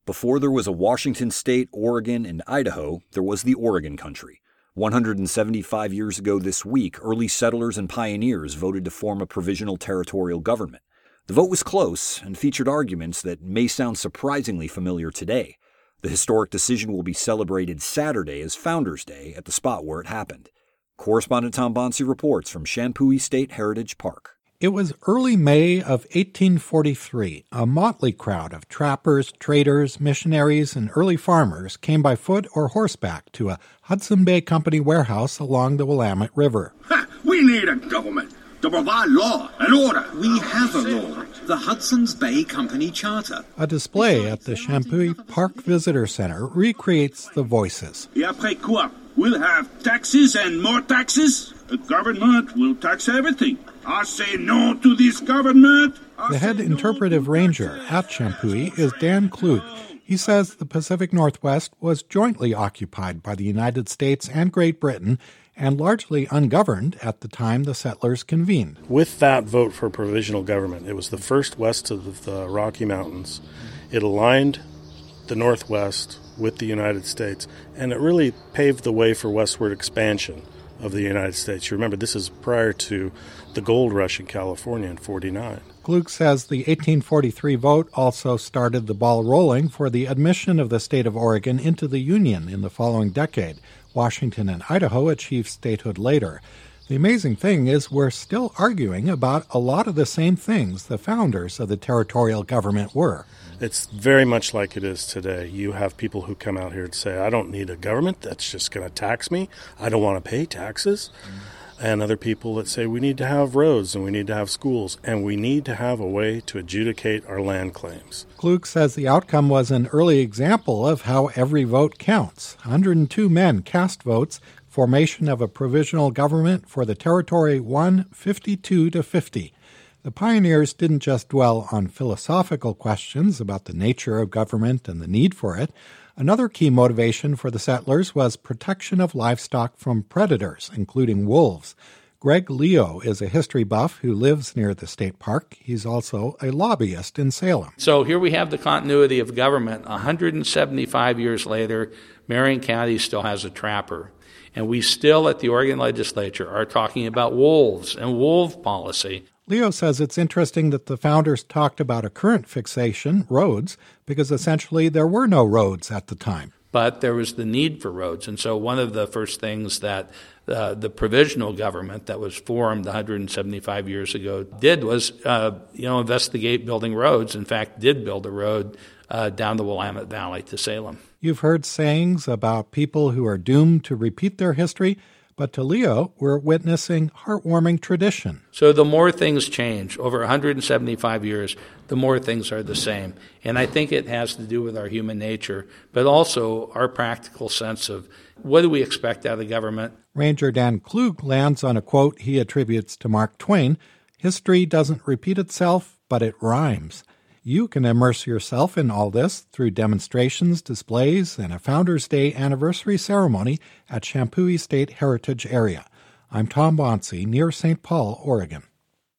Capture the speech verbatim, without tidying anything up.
Before there was a Washington State, Oregon, and Idaho, there was the Oregon Country. one hundred seventy-five years ago this week, early settlers and pioneers voted to form a provisional territorial government. The vote was close and featured arguments that may sound surprisingly familiar today. The historic decision will be celebrated Saturday as Founders Day at the spot where it happened. Correspondent Tom Bonsi reports from Champoeg State Heritage Park. It was early May of eighteen forty-tray. A motley crowd of trappers, traders, missionaries, and early farmers came by foot or horseback to a Hudson Bay Company warehouse along the Willamette River. Ha! We need a government to provide law and order. We have a law, the Hudson's Bay Company Charter. A display at the Champoeg Park Visitor Center recreates the voices. Et après quoi? We'll have taxes and more taxes. The government will tax everything. I say no to this government. I the head interpretive no ranger at Champoeg is Dan Klug. He says the Pacific Northwest was jointly occupied by the United States and Great Britain and largely ungoverned at the time the settlers convened. With that vote for provisional government, it was the first west of the Rocky Mountains. It aligned the Northwest with the United States, and it really paved the way for westward expansion of the United States. You remember, this is prior to the gold rush in California in forty-nine. Klug says the eighteen forty-three vote also started the ball rolling for the admission of the state of Oregon into the Union in the following decade. Washington and Idaho achieved statehood later. The amazing thing is we're still arguing about a lot of the same things the founders of the territorial government were. It's very much like it is today. You have people who come out here and say, I don't need a government that's just going to tax me. I don't want to pay taxes. Mm. And other people that say we need to have roads and we need to have schools and we need to have a way to adjudicate our land claims. Klug says the outcome was an early example of how every vote counts. one hundred two men cast votes. Formation of a provisional government for the territory won fifty-two to fifty. The pioneers didn't just dwell on philosophical questions about the nature of government and the need for it. Another key motivation for the settlers was protection of livestock from predators, including wolves. Greg Leo is a history buff who lives near the state park. He's also a lobbyist in Salem. So here we have the continuity of government. one hundred seventy-five years later, Marion County still has a trapper. And we still, at the Oregon legislature, are talking about wolves and wolf policy. Leo says it's interesting that the founders talked about a current fixation, roads, because essentially there were no roads at the time. But there was the need for roads. And so one of the first things that uh, the provisional government that was formed one hundred seventy-five years ago did was, uh, you know, investigate building roads. In fact, did build a road uh, down the Willamette Valley to Salem. You've heard sayings about people who are doomed to repeat their history. But to Leo, we're witnessing heartwarming tradition. So the more things change over one hundred seventy-five years, the more things are the same. And I think it has to do with our human nature, but also our practical sense of what do we expect out of government. Ranger Dan Klug lands on a quote he attributes to Mark Twain. History doesn't repeat itself, but it rhymes. You can immerse yourself in all this through demonstrations, displays, and a Founders Day anniversary ceremony at Champoeg State Heritage Area. I'm Tom Bonsi, near Saint Paul, Oregon.